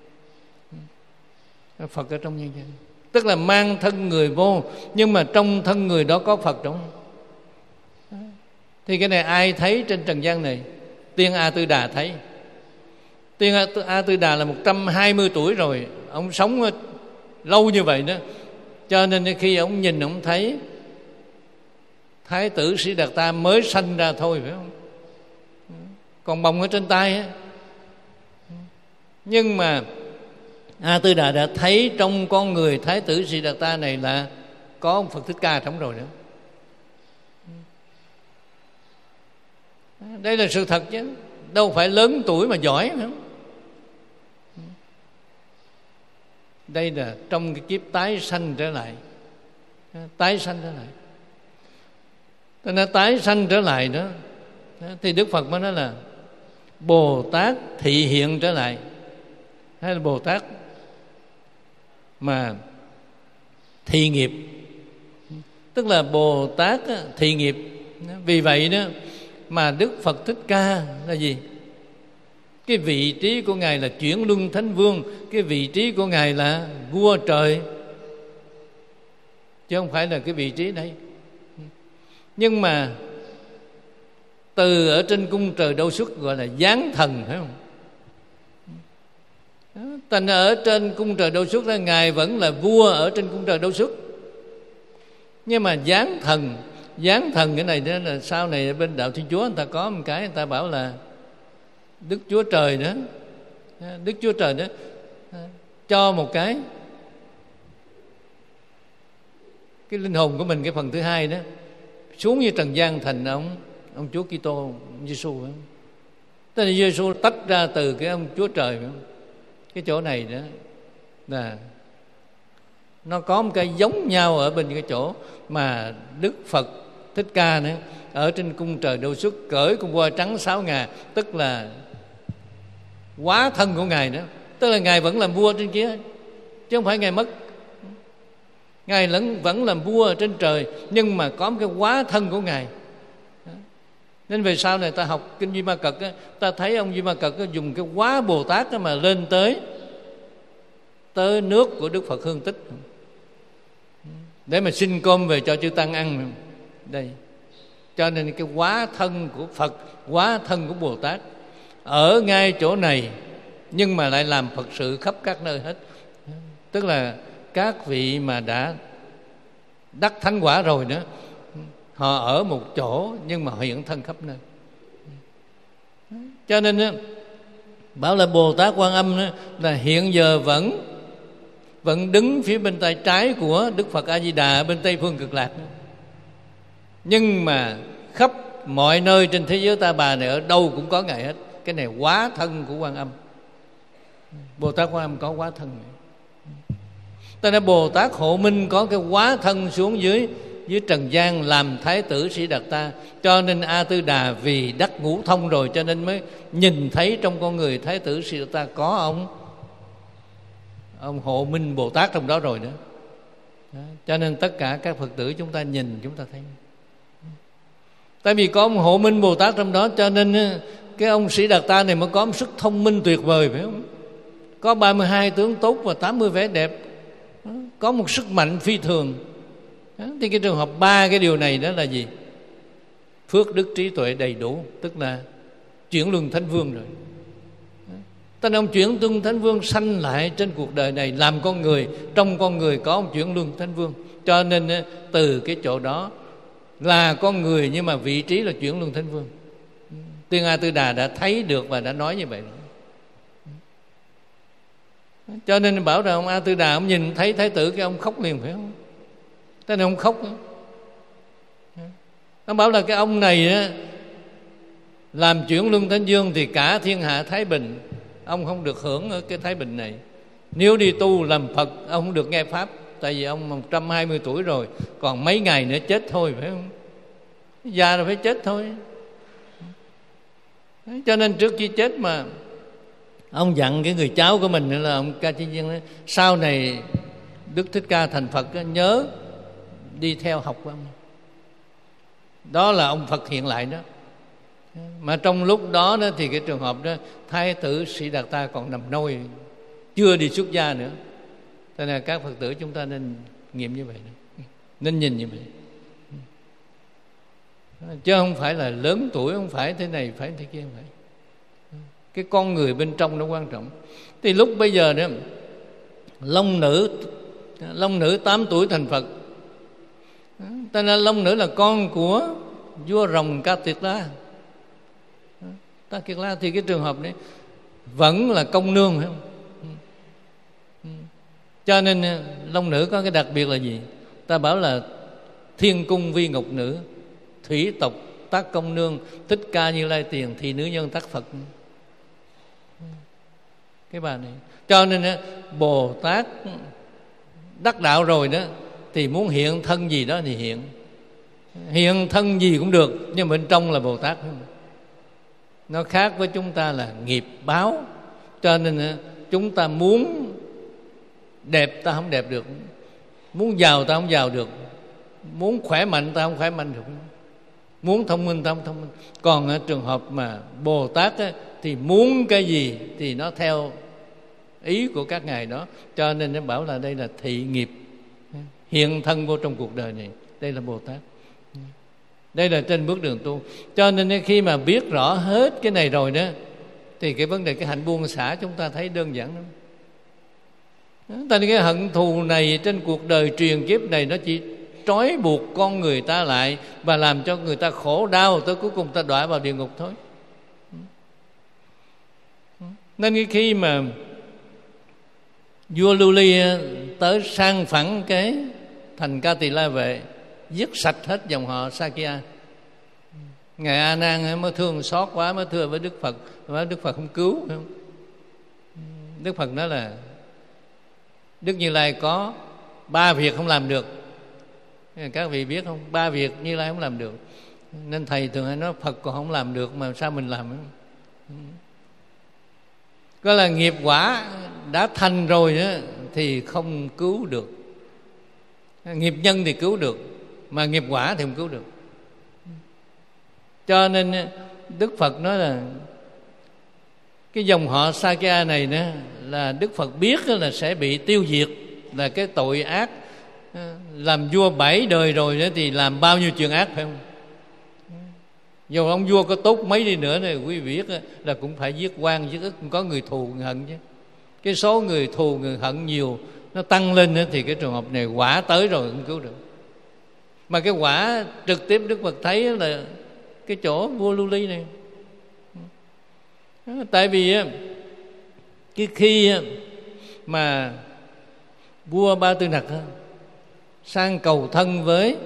không? Phật ở trong nhân gian, tức là mang thân người vô, nhưng mà trong thân người đó có Phật trong. Thì cái này ai thấy trên trần gian này? Tiên A Tư Đà thấy. Tiên A Tư Đà là một trăm hai mươi tuổi rồi, ông sống lâu như vậy đó, Cho nên khi ông nhìn ông thấy Thái tử Siddhartha mới sanh ra thôi, phải không? Còn bồng ở trên tay á. Nhưng mà A Tư Đà đã thấy trong con người Thái tử Siddhartha này là có ông Phật Thích Ca trong rồi nữa. Đây là sự thật chứ, đâu phải lớn tuổi mà giỏi nữa. Đây là trong cái kiếp tái sanh trở lại. Tái sanh trở lại. Cho nên tái sanh trở lại đó, thì Đức Phật mới nói là Bồ Tát thị hiện trở lại, hay là Bồ Tát mà thị nghiệp, tức là Bồ Tát thị nghiệp. Vì vậy đó mà Đức Phật Thích Ca là gì? Cái vị trí của Ngài là Chuyển Luân Thánh Vương, cái vị trí của Ngài là vua trời, chứ không phải là cái vị trí đây. Nhưng mà từ ở trên cung trời Đâu Xuất gọi là giáng thần, phải không? Thành ở trên cung trời Đâu Xuất đó, Ngài vẫn là vua ở trên cung trời Đâu Xuất. Nhưng mà giáng thần, giáng thần cái này đó là sau này bên đạo Thiên Chúa người ta có một cái, người ta bảo là Đức Chúa Trời đó, Đức Chúa Trời đó cho một cái cái linh hồn của mình, cái phần thứ hai đó xuống như trần gian thành ông ông Chúa Kitô Giêsu. Tức là Giêsu tách ra từ cái ông Chúa Trời. Cái chỗ này đó là nó có một cái giống nhau ở bên cái chỗ mà Đức Phật Thích Ca nữa ở trên cung trời Đâu Xuất cởi con voi trắng sáu ngà, tức là hóa thân của Ngài đó. Tức là Ngài vẫn làm vua trên kia, chứ không phải Ngài mất. Ngài vẫn làm vua ở trên trời, nhưng mà có một cái hóa thân của Ngài. Nên về sau này ta học kinh Duy Ma Cật á, ta thấy ông Duy Ma Cật á, dùng cái hóa Bồ Tát á, mà lên tới tới nước của Đức Phật Hương Tích để mà xin cơm về cho chư tăng ăn đây. Cho nên cái hóa thân của Phật, hóa thân của Bồ Tát ở ngay chỗ này, nhưng mà lại làm Phật sự khắp các nơi hết. Tức là các vị mà đã đắc thánh quả rồi đó, họ ở một chỗ nhưng mà họ hiện thân khắp nơi. Cho nên đó, bảo là Bồ Tát Quan Âm đó, là hiện giờ vẫn vẫn đứng phía bên tay trái của Đức Phật A Di Đà bên Tây Phương Cực Lạc đó. Nhưng mà khắp mọi nơi trên thế giới Ta Bà này ở đâu cũng có Ngài hết. Cái này hóa thân của Quan Âm. Bồ Tát Quan Âm có hóa thân này. Tại nên Bồ Tát Hộ Minh có cái hóa thân xuống dưới dưới trần gian làm Thái tử Sĩ Đạt Ta. Cho nên A Tư Đà vì đắc ngũ thông rồi, cho nên mới nhìn thấy trong con người Thái tử Sĩ Đạt Ta có ông ông Hộ Minh Bồ Tát trong đó rồi nữa. Đó. Cho nên tất cả các Phật tử chúng ta nhìn chúng ta thấy, tại vì có ông Hộ Minh Bồ Tát trong đó, cho nên cái ông Sĩ Đạt Ta này mới có một sức thông minh tuyệt vời, phải không? Có ba mươi hai tướng tốt và tám mươi vẻ đẹp, có một sức mạnh phi thường. Đó. Thì cái trường hợp ba cái điều này đó là gì? Phước đức trí tuệ đầy đủ, tức là chuyển luân thánh vương rồi. Tên ông chuyển luân thánh vương sanh lại trên cuộc đời này làm con người, trong con người có ông chuyển luân thánh vương. Cho nên từ cái chỗ đó là con người, nhưng mà vị trí là chuyển luân thánh vương. Tiên A Tư Đà đã thấy được và đã nói như vậy. Cho nên bảo rằng ông A Tư Đà ông nhìn thấy Thái tử cái ông khóc liền, phải không? Thế nên ông khóc đó. Ông bảo là cái ông này á, làm chuyển luân thánh vương thì cả thiên hạ thái bình, ông không được hưởng ở cái thái bình này. Nếu đi tu làm Phật ông không được nghe pháp, tại vì ông một trăm hai mươi tuổi rồi, còn mấy ngày nữa chết thôi, phải không? Già rồi phải chết thôi. Cho nên trước khi chết mà ông dặn cái người cháu của mình là ông Ca Chi Viên nói, sau này Đức Thích Ca thành Phật nhớ đi theo học của ông. Đó là ông Phật hiện lại đó. Mà trong lúc đó, đó thì cái trường hợp đó Thái tử Sĩ Đạt Ta còn nằm nôi, chưa đi xuất gia nữa. Thế nên các Phật tử chúng ta nên nghiệm như vậy đó. Nên nhìn như vậy, chứ không phải là lớn tuổi, không phải thế này phải thế kia, không phải. Cái con người bên trong nó quan trọng. Thì lúc bây giờ đó, long nữ Long Nữ tám tuổi thành Phật. Cho nên Long Nữ là con của vua rồng Ca Tiệt La. Ta Kiệt La thì cái trường hợp này vẫn là công nương, phải không? Cho nên Long Nữ có cái đặc biệt là gì? Ta bảo là thiên cung vi ngọc nữ, thủy tộc tác công nương, Thích Ca Như Lai tiền, thì nữ nhân tác Phật. Cái bà này. Cho nên Bồ Tát đắc đạo rồi đó thì muốn hiện thân gì đó thì hiện. Hiện thân gì cũng được, nhưng bên trong là Bồ Tát. Nó khác với chúng ta là nghiệp báo. Cho nên chúng ta muốn đẹp ta không đẹp được, muốn giàu ta không giàu được, muốn khỏe mạnh ta không khỏe mạnh được, muốn thông minh ta không thông minh. Còn ở trường hợp mà Bồ Tát á, thì muốn cái gì thì nó theo ý của các ngài đó. Cho nên nó bảo là đây là thị nghiệp hiện thân vô trong cuộc đời này. Đây là Bồ Tát, đây là trên bước đường tu. Cho nên khi mà biết rõ hết cái này rồi đó thì cái vấn đề cái hạnh buông xả chúng ta thấy đơn giản lắm. Tại cái hận thù này trên cuộc đời truyền kiếp này nó chỉ trói buộc con người ta lại và làm cho người ta khổ đau, tới cuối cùng ta đọa vào địa ngục thôi. Nên khi mà vua Lưu Ly tới sang phẳng cái thành Ca Tỳ La Vệ, giết sạch hết dòng họ Sakya, ngài A Nan mới thương xót quá, mới thưa với Đức Phật, và Đức Phật không cứu, phải không? Đức Phật nói là Đức Như Lai có ba việc không làm được. Các vị biết không? Ba việc Như Lai không làm được. Nên thầy thường hay nói Phật còn không làm được mà sao mình làm? Có là nghiệp quả đã thành rồi đó, thì không cứu được. Nghiệp nhân thì cứu được, mà nghiệp quả thì không cứu được. Cho nên Đức Phật nói là cái dòng họ Sakya này đó, là Đức Phật biết là sẽ bị tiêu diệt, là cái tội ác. Làm vua bảy đời rồi đó thì làm bao nhiêu chuyện ác, phải không? Dù ông vua có tốt mấy đi nữa này, quý vị biết là cũng phải giết quan giết ức, cũng có người thù người hận chứ. Cái số người thù người hận nhiều, nó tăng lên nữa, thì cái trường hợp này quả tới rồi không cứu được. Mà cái quả trực tiếp Đức Phật thấy là cái chỗ vua Lưu Ly này. Tại vì cái khi mà vua Ba Tư Nặc sang cầu thân với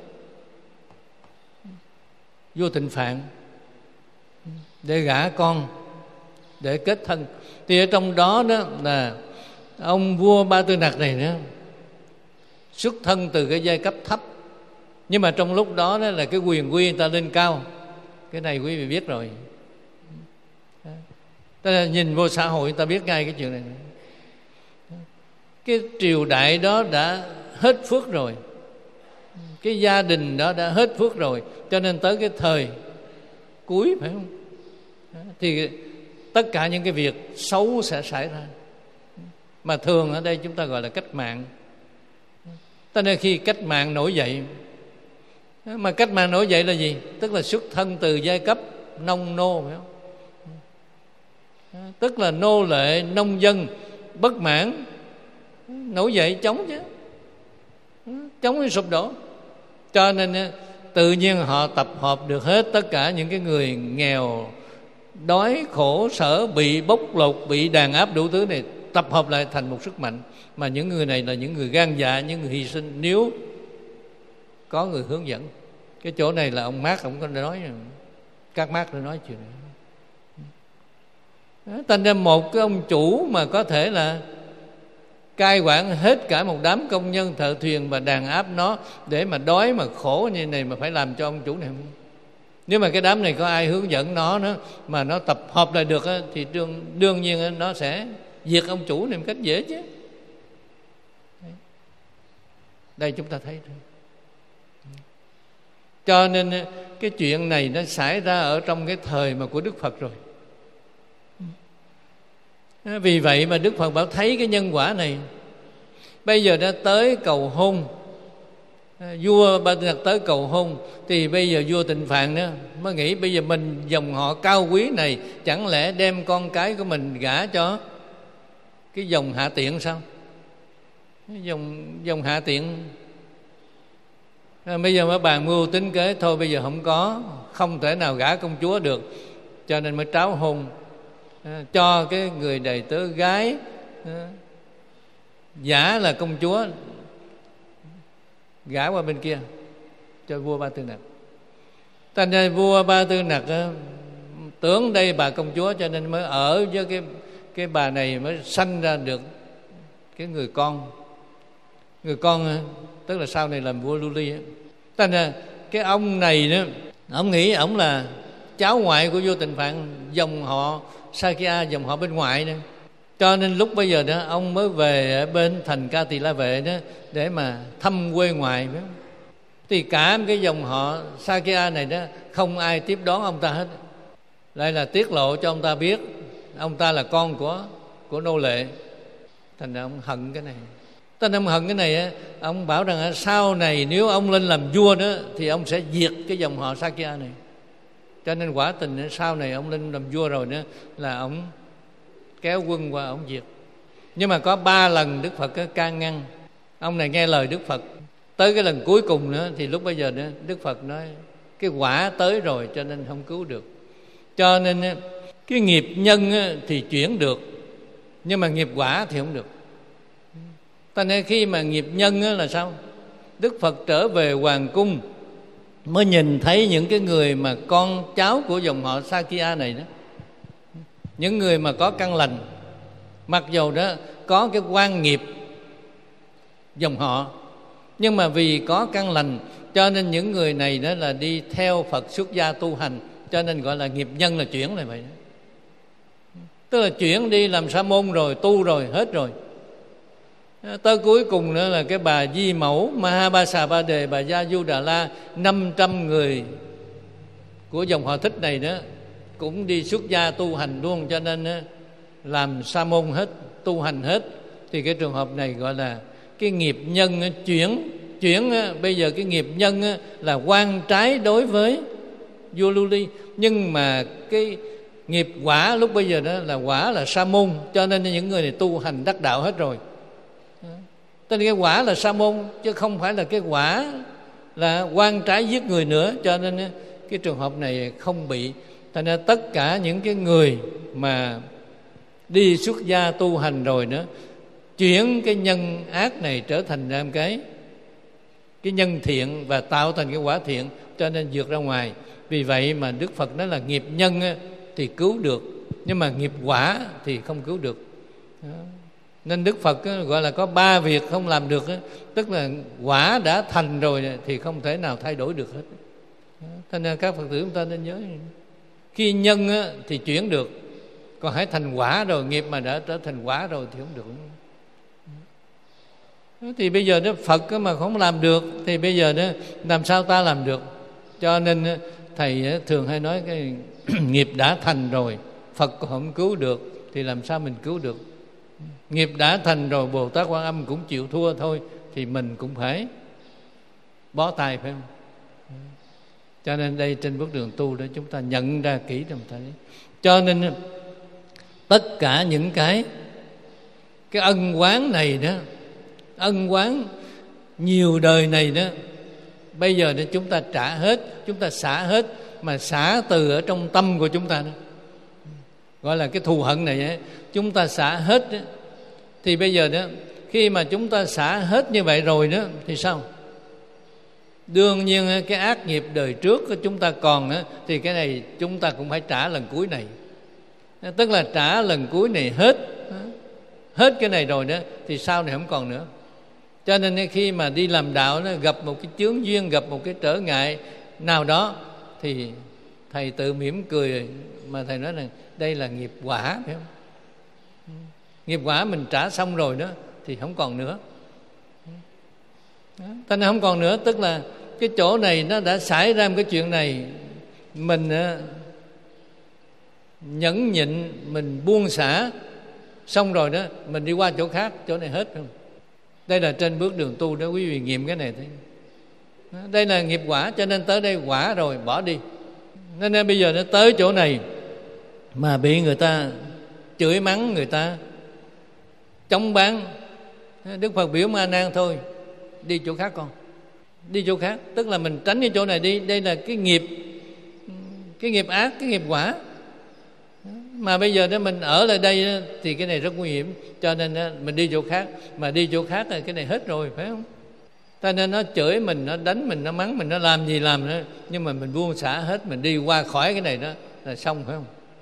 vua Tịnh Phạn để gả con, để kết thân, thì ở trong đó đó là ông vua Ba Tư Nặc này nữa xuất thân từ cái giai cấp thấp, nhưng mà trong lúc đó, đó là cái quyền quy người ta lên cao. Cái này quý vị biết rồi. Ta nhìn vô xã hội ta biết ngay cái chuyện này. Cái triều đại đó đã hết phước rồi, cái gia đình đó đã hết phước rồi, cho nên tới cái thời cuối, phải không, thì tất cả những cái việc xấu sẽ xảy ra. Mà thường ở đây chúng ta gọi là cách mạng. Cho nên khi cách mạng nổi dậy, mà cách mạng nổi dậy là gì? Tức là xuất thân từ giai cấp nông nô, phải không? Tức là nô lệ nông dân bất mãn nổi dậy chống chứ, chống cái sụp đổ. Cho nên tự nhiên họ tập hợp được hết tất cả những cái người nghèo, đói khổ sở, bị bóc lột, bị đàn áp đủ thứ này, tập hợp lại thành một sức mạnh. Mà những người này là những người gan dạ, những người hy sinh nếu có người hướng dẫn. Cái chỗ này là ông Marx ông có nói, các Marx đã nói chuyện này. Thành ra một cái ông chủ mà có thể là cai quản hết cả một đám công nhân thợ thuyền và đàn áp nó để mà đói mà khổ như này, mà phải làm cho ông chủ này không? Nếu mà cái đám này có ai hướng dẫn nó nữa, mà nó tập hợp lại được thì đương, đương nhiên nó sẽ diệt ông chủ này một cách dễ chứ. Đây chúng ta thấy thôi. Cho nên cái chuyện này nó xảy ra ở trong cái thời mà của Đức Phật rồi. Vì vậy mà Đức Phật bảo thấy cái nhân quả này. Bây giờ đã tới cầu hôn, vua Ba Tư Nặc tới cầu hôn, thì bây giờ vua Tịnh Phạn nữa mới nghĩ bây giờ mình dòng họ cao quý này, chẳng lẽ đem con cái của mình gả cho cái dòng hạ tiện sao? dòng dòng hạ tiện. À, bây giờ mới bàn mưu tính kế, thôi bây giờ không có, không thể nào gả công chúa được, cho nên mới tráo hôn, à, cho cái người đầy tớ gái à, giả là công chúa gả qua bên kia cho vua Ba Tư Nặc. Thành ra vua Ba Tư Nặc à, tưởng đây bà công chúa, cho nên mới ở với cái cái bà này, mới sanh ra được cái người con. Người con tức là sau này làm vua Lưu Ly. Thành ra cái ông này đó, ông nghĩ ổng là cháu ngoại của vua Tịnh Phạn, dòng họ Sakya, dòng họ bên ngoại đó. Cho nên lúc bây giờ đó ông mới về ở bên thành Ca Tỳ La Vệ đó để mà thăm quê ngoại. Thì cả cái dòng họ Sakya này đó không ai tiếp đón ông ta hết. Lại là tiết lộ cho ông ta biết ông ta là con của của nô lệ. Thành ra ông hận cái này. Thành ra ông hận cái này á, ông bảo rằng sau này nếu ông lên làm vua đó thì ông sẽ diệt cái dòng họ Sakya này. Cho nên quả tình sau này ông lên làm vua rồi đó là ông kéo quân qua ông diệt. Nhưng mà có ba lần Đức Phật can ngăn ông này nghe lời Đức Phật. Tới cái lần cuối cùng nữa thì lúc bây giờ nữa Đức Phật nói cái quả tới rồi cho nên không cứu được. Cho nên cái nghiệp nhân thì chuyển được, nhưng mà nghiệp quả thì không được. Cho nên khi mà nghiệp nhân là sao? Đức Phật trở về hoàng cung mới nhìn thấy những cái người mà con cháu của dòng họ Sakya này đó, những người mà có căn lành, mặc dù đó có cái quan nghiệp dòng họ, nhưng mà vì có căn lành cho nên những người này đó là đi theo Phật xuất gia tu hành, cho nên gọi là nghiệp nhân là chuyển lại vậy đó. Tức là chuyển đi làm sa môn rồi, tu rồi, hết rồi. Tới cuối cùng nữa là cái bà Di Mẫu Mahabasa Ba Đề, bà Gia Du Đà La, năm trăm người của dòng họ Thích này đó cũng đi xuất gia tu hành luôn, cho nên làm sa môn hết, tu hành hết. Thì cái trường hợp này gọi là cái nghiệp nhân chuyển. Chuyển bây giờ cái nghiệp nhân là quan trái đối với vua Lưu Ly, nhưng mà cái nghiệp quả lúc bây giờ đó là quả là sa môn, cho nên những người này tu hành đắc đạo hết rồi. Tên cái quả là sa môn chứ không phải là cái quả là quan trái giết người nữa, cho nên cái trường hợp này không bị. Thành ra tất cả những cái người mà đi xuất gia tu hành rồi nữa, chuyển cái nhân ác này trở thành ra cái cái nhân thiện và tạo thành cái quả thiện, cho nên vượt ra ngoài. Vì vậy mà Đức Phật nói là nghiệp nhân thì cứu được, nhưng mà nghiệp quả thì không cứu được. Đó. Nên Đức Phật gọi là có ba việc không làm được, tức là quả đã thành rồi thì không thể nào thay đổi được hết. Thế nên các Phật tử chúng ta nên nhớ, khi nhân thì chuyển được, còn hãy thành quả rồi, nghiệp mà đã trở thành quả rồi thì không được. Thì bây giờ đó Phật mà không làm được thì bây giờ đó làm sao ta làm được? Cho nên thầy thường hay nói cái nghiệp đã thành rồi Phật không cứu được thì làm sao mình cứu được? Nghiệp đã thành rồi Bồ Tát Quan Âm cũng chịu thua thôi, thì mình cũng phải bó tay, phải không? Cho nên đây trên bước đường tu đó chúng ta nhận ra kỹ trong thấy. Cho nên tất cả những cái cái ân oán này đó, ân oán nhiều đời này đó, bây giờ đó chúng ta trả hết, chúng ta xả hết, mà xả từ ở trong tâm của chúng ta đó. Gọi là cái thù hận này ấy, chúng ta xả hết đó. Thì bây giờ đó khi mà chúng ta xả hết như vậy rồi đó thì sao? Đương nhiên cái ác nghiệp đời trước của chúng ta còn đó, thì cái này chúng ta cũng phải trả lần cuối này. Tức là trả lần cuối này hết, hết cái này rồi đó thì sau này không còn nữa. Cho nên khi mà đi làm đạo nó gặp một cái chướng duyên, gặp một cái trở ngại nào đó thì thầy tự mỉm cười mà thầy nói là đây là nghiệp quả, phải không? Nghiệp quả mình trả xong rồi đó thì không còn nữa. Thế nên không còn nữa, tức là cái chỗ này nó đã xảy ra một cái chuyện này, mình nhẫn nhịn, mình buông xả xong rồi đó, mình đi qua chỗ khác, chỗ này hết không? Đây là trên bước đường tu đó, quý vị nghiệm cái này thấy. Đây là nghiệp quả, cho nên tới đây quả rồi bỏ đi. Nên, nên bây giờ nó tới chỗ này mà bị người ta chửi mắng, người ta chống bán, Đức Phật biểu Ma Nan thôi, đi chỗ khác con, đi chỗ khác, tức là mình tránh cái chỗ này đi, đây là cái nghiệp, cái nghiệp ác, cái nghiệp quả. Mà bây giờ nếu mình ở lại đây thì cái này rất nguy hiểm, cho nên mình đi chỗ khác. Mà đi chỗ khác là cái này hết rồi, phải không? Cho nên nó chửi mình, nó đánh mình, nó mắng mình, nó làm gì làm nữa, nhưng mà mình buông xả hết, mình đi qua khỏi cái này đó là xong, phải không?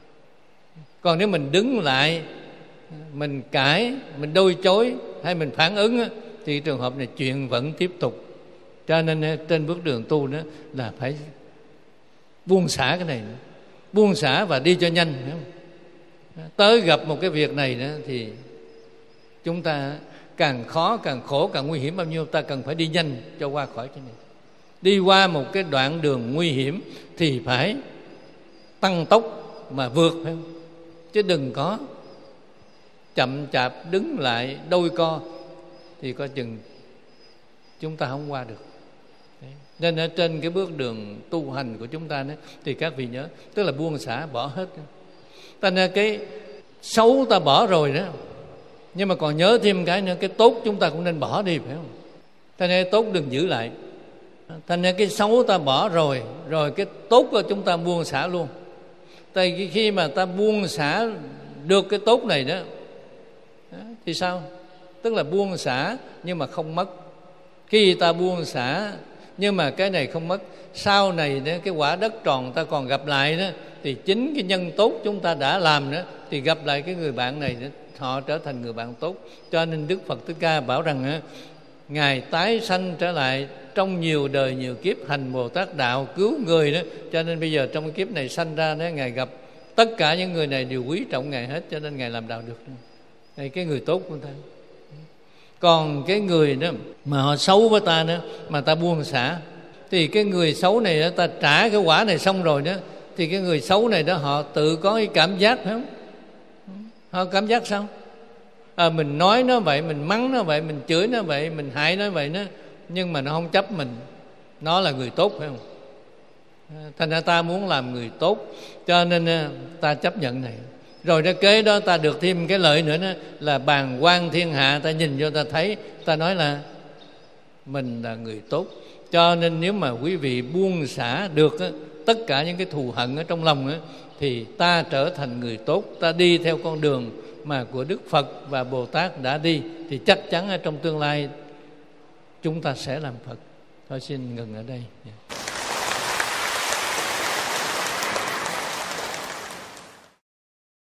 Còn nếu mình đứng lại, mình cãi, mình đôi chối hay mình phản ứng thì trường hợp này chuyện vẫn tiếp tục. Cho nên trên bước đường tu đó là phải buông xả cái này nữa. Buông xả và đi cho nhanh, phải không? Tới gặp một cái việc này nữa thì chúng ta càng khó, càng khổ, càng nguy hiểm bao nhiêu, ta cần phải đi nhanh cho qua khỏi cái này. Đi qua một cái đoạn đường nguy hiểm thì phải tăng tốc mà vượt, phải không? Chứ đừng có chậm chạp đứng lại đôi co thì coi chừng chúng ta không qua được. Đấy. Nên ở trên cái bước đường tu hành của chúng ta đó, thì các vị nhớ, tức là buông xả, bỏ hết. Ta nên cái xấu ta bỏ rồi đó, nhưng mà còn nhớ thêm cái nữa, cái tốt chúng ta cũng nên bỏ đi, phải không? Ta nên tốt đừng giữ lại. Ta nên cái xấu ta bỏ rồi, rồi cái tốt của chúng ta buông xả luôn. Tại vì khi mà ta buông xả được cái tốt này đó, đó thì sao? Tức là buông xả nhưng mà không mất. Khi ta buông xả nhưng mà cái này không mất, sau này đó, cái quả đất tròn ta còn gặp lại đó, thì chính cái nhân tốt chúng ta đã làm đó, thì gặp lại cái người bạn này đó, họ trở thành người bạn tốt. Cho nên Đức Phật Thích Ca bảo rằng á, Ngài tái sanh trở lại trong nhiều đời nhiều kiếp hành Bồ Tát đạo cứu người đó. Cho nên bây giờ trong cái kiếp này sanh ra đó, Ngài gặp tất cả những người này đều quý trọng Ngài hết, cho nên Ngài làm đạo được. Đây cái người tốt của ta. Còn cái người đó mà họ xấu với ta nữa, mà ta buông xả, thì cái người xấu này đó, ta trả cái quả này xong rồi đó, thì cái người xấu này đó họ tự có cái cảm giác, phải không? Họ cảm giác sao? À, mình nói nó vậy, mình mắng nó vậy, mình chửi nó vậy, mình hại nó vậy đó, nhưng mà nó không chấp mình, nó là người tốt, phải không? Thành ra ta muốn làm người tốt, cho nên ta chấp nhận này. Rồi đó kế đó ta được thêm cái lợi nữa đó, là bàng quan thiên hạ, ta nhìn vô ta thấy, ta nói là mình là người tốt. Cho nên nếu mà quý vị buông xả được á, tất cả những cái thù hận ở trong lòng á, thì ta trở thành người tốt, ta đi theo con đường mà của Đức Phật và Bồ Tát đã đi, thì chắc chắn ở trong tương lai chúng ta sẽ làm Phật. Thôi xin ngừng ở đây.